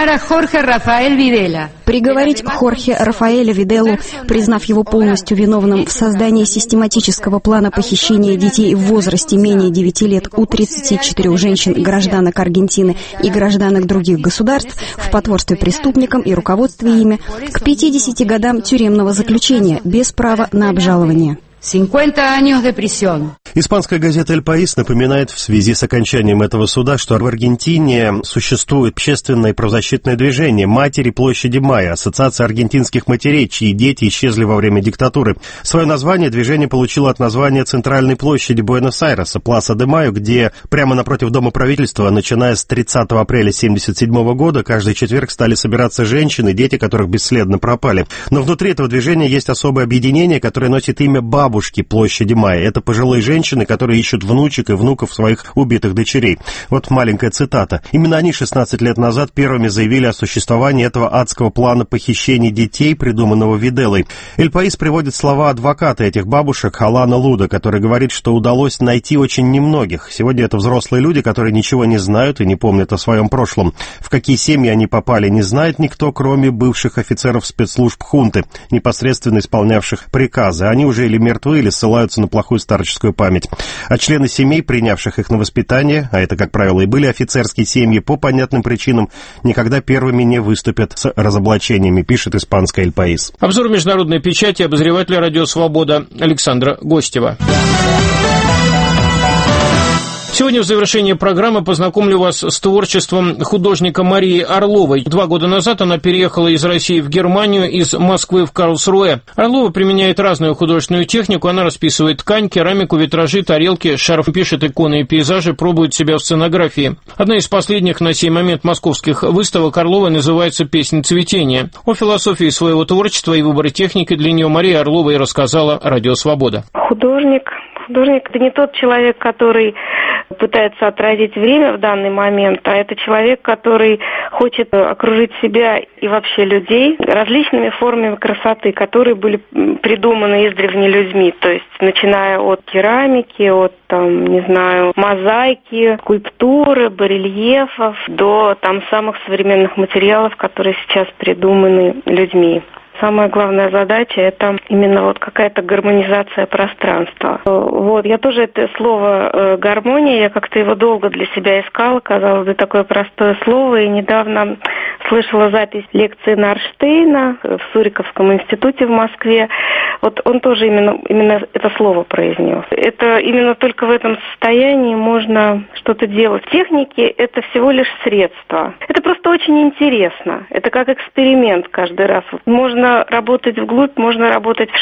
[SPEAKER 9] Приговорить Хорхе Рафаэля Виделу, признав его полностью виновным в создании систематического плана похищения детей в возрасте менее девяти лет у тридцати четырёх женщин, гражданок Аргентины и гражданок других государств, в потворстве преступникам и руководстве ими, к пятидесяти годам тюремного заключения без права на обжалование.
[SPEAKER 8] Испанская газета «Эль Паис» напоминает в связи с окончанием этого суда, что в Аргентине существует общественное и правозащитное движение «Матери площади Майя», ассоциация аргентинских матерей, чьи дети исчезли во время диктатуры. Свое название движение получило от названия центральной площади Буэнос-Айреса, Пласа де Майо, где прямо напротив Дома правительства, начиная с тридцатого апреля семьдесят седьмого года, каждый четверг стали собираться женщины, дети которых бесследно пропали. Но внутри этого движения есть особое объединение, которое носит имя «Бабушки» площади Майя. Это пожилые женщины, которые ищут внучек и внуков своих убитых дочерей. Вот маленькая цитата. Именно они шестнадцать лет назад первыми заявили о существовании этого адского плана похищения детей, придуманного Виделой. Эль Паис приводит слова адвоката этих бабушек Алана Луда, который говорит, что удалось найти очень немногих. Сегодня это взрослые люди, которые ничего не знают и не помнят о своем прошлом. В какие семьи они попали, не знает никто, кроме бывших офицеров спецслужб хунты, непосредственно исполнявших приказы. Они уже или мертвы, или ссылаются на плохую старческую память. А члены семей, принявших их на воспитание, а это, как правило, и были офицерские семьи, по понятным причинам никогда первыми не выступят с разоблачениями, пишет испанская «Эль Паис».
[SPEAKER 2] Обзор международной печати обозревателя «Радио Свобода» Александра Гостева. Сегодня в завершении программы познакомлю вас с творчеством художника Марии Орловой. Два года назад она переехала из России в Германию, из Москвы в Карлсруэ. Орлова применяет разную художественную технику. Она расписывает ткань, керамику, витражи, тарелки, шарф, пишет иконы и пейзажи, пробует себя в сценографии. Одна из последних на сей момент московских выставок Орловой называется «Песнь цветения». О философии своего творчества и выборе техники для нее Мария Орлова и рассказала «Радио Свобода».
[SPEAKER 10] Художник. Художник – это не тот человек, который пытается отразить время в данный момент, а это человек, который хочет окружить себя и вообще людей различными формами красоты, которые были придуманы издревле людьми, то есть начиная от керамики, от, там, не знаю, мозаики, скульптуры, барельефов, до там самых современных материалов, которые сейчас придуманы людьми. Самая главная задача – это именно вот какая-то гармонизация пространства. Вот, я тоже это слово э, «гармония», я как-то его долго для себя искала, казалось бы, такое простое слово, и недавно слышала запись лекции Нарштейна в Суриковском институте в Москве. Вот он тоже именно, именно это слово произнес. Это именно только в этом состоянии можно что-то делать. Техники – это всего лишь средство. Это просто очень интересно. Это как эксперимент каждый раз. Можно работать вглубь, можно работать вширь.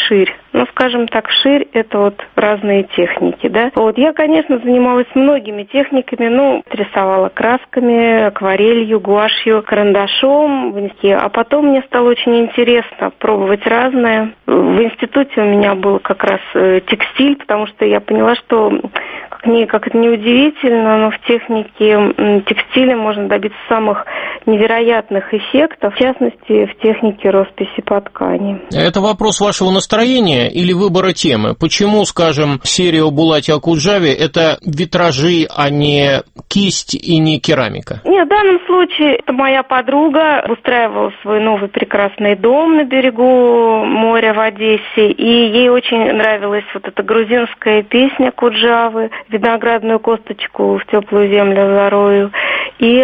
[SPEAKER 10] ну, скажем так, вширь это вот разные техники, да. Вот я, конечно, занималась многими техниками, ну, рисовала красками, акварелью, гуашью, карандашом, а потом мне стало очень интересно пробовать разное. В институте у меня был как раз текстиль, потому что я поняла, что, как, не, как это не удивительно, но в технике текстиля можно добиться самых невероятных эффектов, в частности, в технике росписи по ткани.
[SPEAKER 2] Это вопрос вашего настроения или выбора темы? Почему, скажем, серия о Булате Акуджаве – это витражи, а не кисть и не керамика?
[SPEAKER 10] Нет, в данном случае это моя подруга устраивала свой новый прекрасный дом на берегу моря в Одессе, и ей очень нравилась вот эта грузинская песня Куджавы «Виноградную косточку в теплую землю зарою». И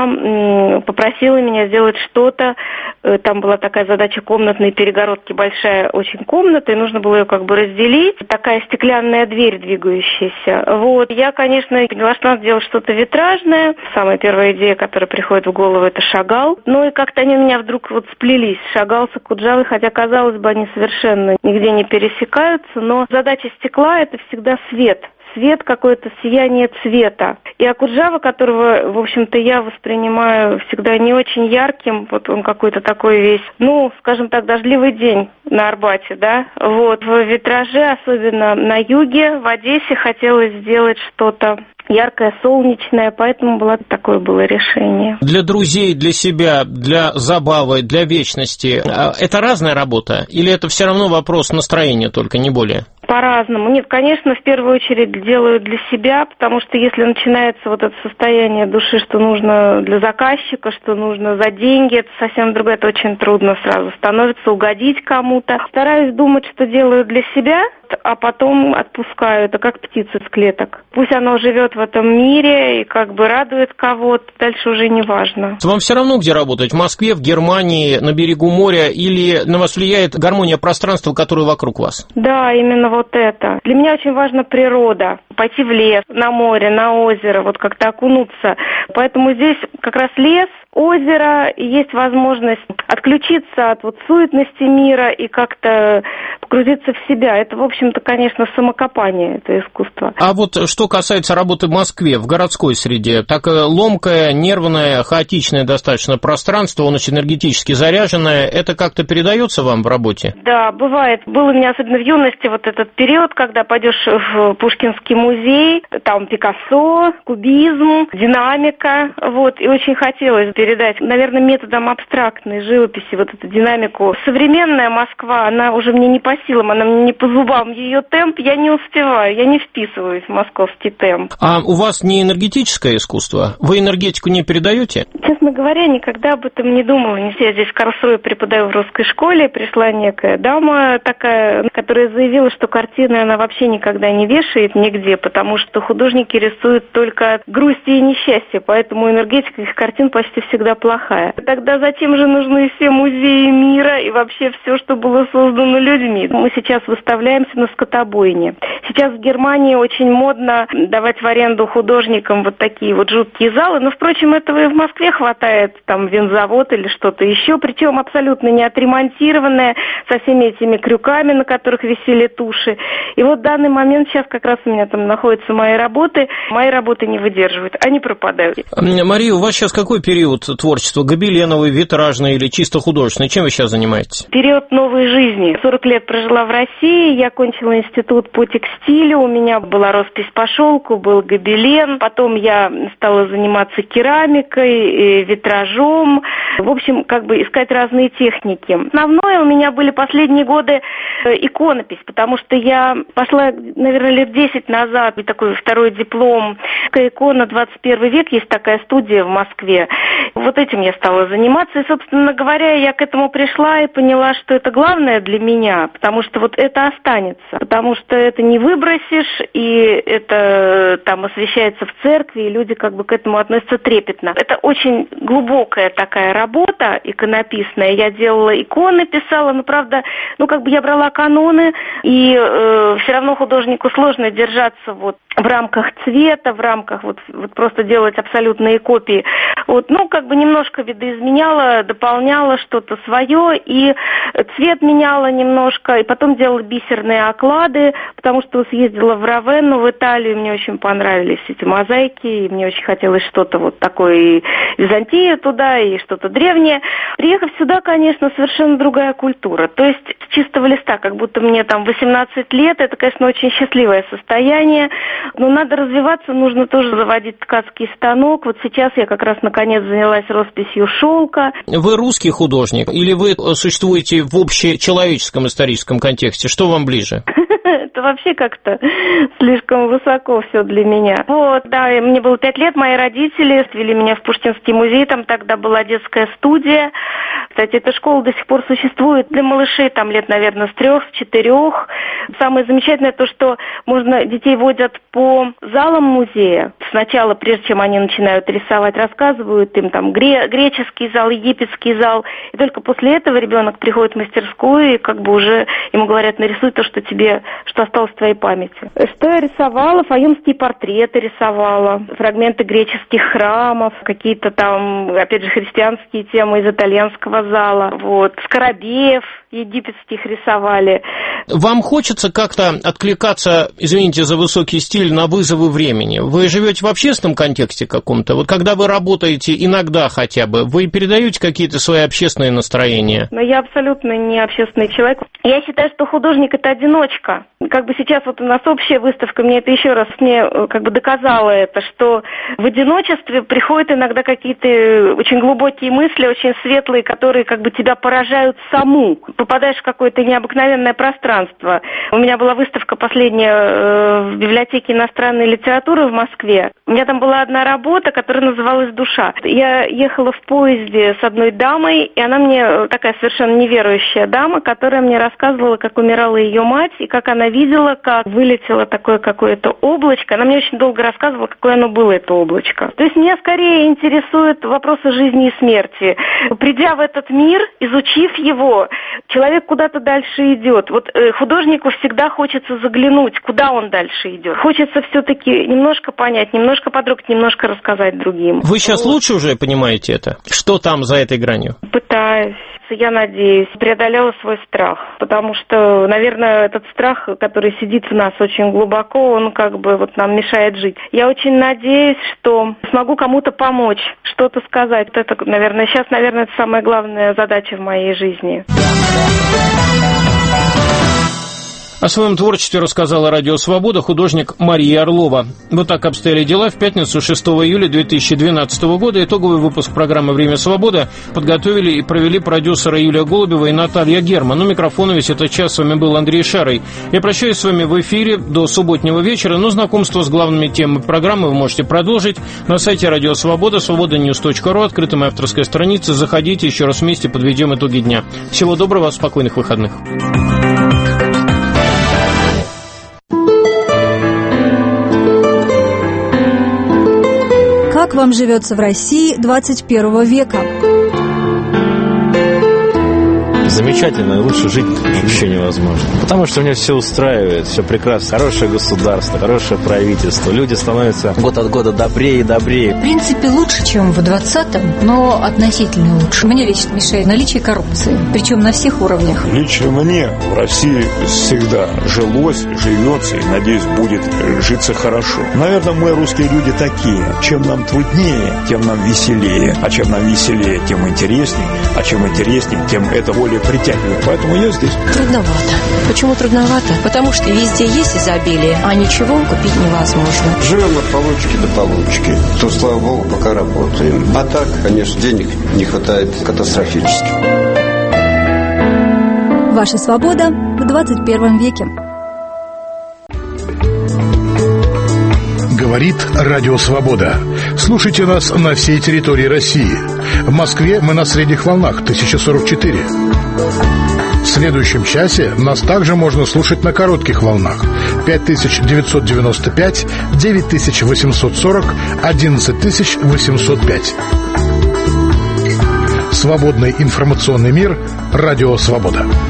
[SPEAKER 10] она попросила меня сделать что-то. Там была такая задача комнатной перегородки, большая очень комната, и нужно было ее как бы разделить. Такая стеклянная дверь двигающаяся. Вот. Я, конечно, поняла, что надо делать что-то витражное. Самая первая идея, которая приходит в голову, это Шагал. Ну и как-то они у меня вдруг вот сплелись. Шагал с Акуджавой, хотя, казалось бы, они совершенно нигде не пересекаются, но задача стекла – это всегда свет. Свет, какое-то сияние цвета. И Акуджава, которого, в общем-то, я воспринимаю всегда не очень ярким, вот он какой-то такой весь, ну, скажем так, дождливый день на Арбате, да, вот. В витраже, особенно на юге, в Одессе, хотелось сделать что-то яркое, солнечное, поэтому было, такое было решение.
[SPEAKER 2] Для друзей, для себя, для забавы, для вечности – это разная работа? Или это все равно вопрос настроения только, не более?
[SPEAKER 10] По-разному. Нет, конечно, в первую очередь делаю для себя, потому что если начинается вот это состояние души, что нужно для заказчика, что нужно за деньги, это совсем другое, это очень трудно сразу становится, угодить кому-то. Стараюсь думать, что делаю для себя, а потом отпускаю. Это как птица с клеток. Пусть оно живет в этом мире и как бы радует кого-то, дальше уже не важно.
[SPEAKER 2] Вам все равно где работать? В Москве, в Германии, на берегу моря, или на вас влияет гармония пространства, которое вокруг вас?
[SPEAKER 10] Да, именно вот это. Для меня очень важна природа. Пойти в лес, на море, на озеро, вот как-то окунуться. Поэтому здесь как раз лес, озеро, и есть возможность отключиться от вот суетности мира и как-то погрузиться в себя. Это, в общем-то, конечно, самокопание, это искусство.
[SPEAKER 2] А вот что касается работы в Москве, в городской среде, такое ломкое, нервное, хаотичное достаточно пространство, он очень энергетически заряженное, это как-то передается вам в работе?
[SPEAKER 10] Да, бывает. Был у меня особенно в юности вот этот период, когда пойдешь в Пушкинский музей, там Пикассо, кубизм, динамика, вот, и очень хотелось передать, наверное, методом абстрактной живописи вот эту динамику. Современная Москва, она уже мне не по силам, она мне не по зубам. Ее темп я не успеваю, я не вписываюсь в московский темп.
[SPEAKER 2] А у вас не энергетическое искусство? Вы энергетику не передаете?
[SPEAKER 10] Честно говоря, никогда об этом не думала. Я здесь в Карлсруhe преподаю в русской школе, пришла некая дама такая, которая заявила, что картины она вообще никогда не вешает нигде, потому что художники рисуют только от грусти и несчастья, поэтому энергетика их картин почти всегда плохая. Тогда зачем же нужны все музеи мира и вообще все, что было создано людьми? Мы сейчас выставляемся на скотобойне. Сейчас в Германии очень модно давать в аренду художникам вот такие вот жуткие залы, но, впрочем, этого и в Москве хватает, там, винзавод или что-то еще, причем абсолютно не отремонтированное, со всеми этими крюками, на которых висели туши. И вот в данный момент сейчас как раз у меня там находятся мои работы, мои работы не выдерживают, они пропадают.
[SPEAKER 2] Мария, у вас сейчас какой период творчества? Гобеленовый, витражный или чисто художественный? Чем вы сейчас занимаетесь?
[SPEAKER 10] Период новой жизни. сорок лет прожила в России, я кончила институт по текстилю, у меня была роспись по шелку, был гобелен, потом я стала заниматься керамикой, витражом, в общем, как бы искать разные техники. Основное у меня были последние годы иконопись, потому что я пошла, наверное, лет десять назад, такой второй диплом, икона двадцать первый век, есть такая студия в Москве. Вот этим я стала заниматься, и, собственно говоря, я к этому пришла и поняла, что это главное для меня, потому что вот это останется, потому что это не выбросишь, и это там освещается в церкви, и люди как бы к этому относятся трепетно. Это очень глубокая такая работа иконописная. Я делала иконы, писала, но, правда, ну, как бы я брала каноны, и э, все равно художнику сложно держаться вот в рамках цвета, в рамках вот, вот просто делать абсолютные копии. Вот, ну, как бы немножко видоизменяла, дополняла что-то свое, и цвет меняла немножко, и потом делала бисерные оклады, потому что съездила в Равенну, в Италию, мне очень понравились эти мозаики, и мне очень хотелось что-то вот такое, и Византию туда, и что-то древнее. Приехав сюда, конечно, совершенно другая культура. То есть с чистого листа, как будто мне там восемнадцать лет, это, конечно, очень счастливое состояние, но надо развиваться, нужно тоже заводить ткацкий станок. Вот сейчас я как раз наконец занялась росписью шелка.
[SPEAKER 2] Вы русский художник или вы существуете в общечеловеческом историческом контексте? Что вам ближе?
[SPEAKER 10] Это вообще как-то слишком высоко все для меня. Вот, да, мне было пять лет, мои родители свели меня в Пушкинский музей, там тогда была детская студия. Кстати, эта школа до сих пор существует для малышей, там лет, наверное, с трех, с четырех. Самое замечательное то, что можно, детей водят по залам музея. Сначала, прежде чем они начинают рисовать, рассказывают им там гре- греческий зал, египетский зал. И только после этого ребенок приходит в мастерскую, и как бы уже ему говорят, нарисуй то, что тебе, что осталось в твоей памяти. Что я рисовала? Фаюмские портреты рисовала, фрагменты греческих храмов, какие-то там, опять же, христианские темы из итальянского зала. Вот. Скоробеев египетских рисовали.
[SPEAKER 2] Вам хочется как-то откликаться, извините за высокий стиль, на вызовы времени? Вы живете в общественном контексте каком-то? Вот когда вы работаете, иногда хотя бы, вы передаете какие-то свои общественные настроения?
[SPEAKER 10] Но я абсолютно не общественный человек. Я считаю, что художник – это одиночка. Как бы сейчас вот у нас общая выставка, мне это еще раз мне как бы доказало это, что в одиночестве приходят иногда какие-то очень глубокие мысли, очень светлые, которые как бы тебя поражают саму. Попадаешь в какое-то необыкновенное пространство. У меня была выставка последняя э, в библиотеке иностранной литературы в Москве. У меня там была одна работа, которая называлась «Душа». Я ехала в поезде с одной дамой, и она мне, такая совершенно неверующая дама, которая мне рассказывала, как умирала ее мать, и как она видела, как вылетело такое какое-то облачко. Она мне очень долго рассказывала, какое оно было, это облачко. То есть меня скорее интересуют вопросы жизни и смерти. Придя в этот мир, изучив его, человек куда-то дальше идет. Вот э, художнику всегда хочется заглянуть, куда он дальше идет. Хочется все-таки немножко понять, немножко потрогать, немножко рассказать другим.
[SPEAKER 2] Вы сейчас вот лучше уже понимаете это? Что там за этой гранью?
[SPEAKER 10] Пытаюсь. Я надеюсь, преодолела свой страх, потому что, наверное, этот страх, который сидит в нас очень глубоко, он как бы вот нам мешает жить. Я очень надеюсь, что смогу кому-то помочь, что-то сказать. Это, наверное, сейчас, наверное, это самая главная задача в моей жизни.
[SPEAKER 2] О своем творчестве рассказала «Радио Свобода» художник Мария Орлова. Вот так обстояли дела в пятницу шестого июля две тысячи двенадцатого года. Итоговый выпуск программы «Время свободы» подготовили и провели продюсеры Юлия Голубева и Наталья Герман. У микрофона весь этот час с вами был Андрей Шарый. Я прощаюсь с вами в эфире до субботнего вечера, но знакомство с главными темами программы вы можете продолжить на сайте «Радио Свобода», свобода ньюс точка ру, открыта моя авторская страница. Заходите, еще раз вместе подведем итоги дня. Всего доброго, спокойных выходных.
[SPEAKER 9] Как вам живется в России двадцать первого века?
[SPEAKER 11] Замечательно, и лучше жить вообще невозможно. Потому что меня все устраивает, все прекрасно. Хорошее государство, хорошее правительство. Люди становятся год от года добрее и добрее.
[SPEAKER 12] В принципе, лучше, чем в двадцатом, но относительно лучше. Мне лично мешает наличие коррупции, причем на всех уровнях.
[SPEAKER 13] Лично мне в России всегда жилось, живется и, надеюсь, будет житься хорошо. Наверное, мы, русские люди, такие. Чем нам труднее, тем нам веселее. А чем нам веселее, тем интереснее. А чем интереснее, тем это более притягивает. Поэтому я здесь.
[SPEAKER 12] Трудновато. Почему трудновато? Потому что везде есть изобилие, а ничего купить невозможно.
[SPEAKER 14] Живем от получки до получки. То, слава богу, пока работаем. А так, конечно, денег не хватает катастрофически.
[SPEAKER 9] Ваша свобода в двадцать первом веке.
[SPEAKER 16] Говорит Радио Свобода. Слушайте нас на всей территории России. В Москве мы на средних волнах тысяча сорок четыре. В следующем часе нас также можно слушать на коротких волнах пять тысяч девятьсот девяносто пять, девять тысяч восемьсот сорок, одиннадцать тысяч восемьсот пять. Свободный информационный мир. Радио Свобода.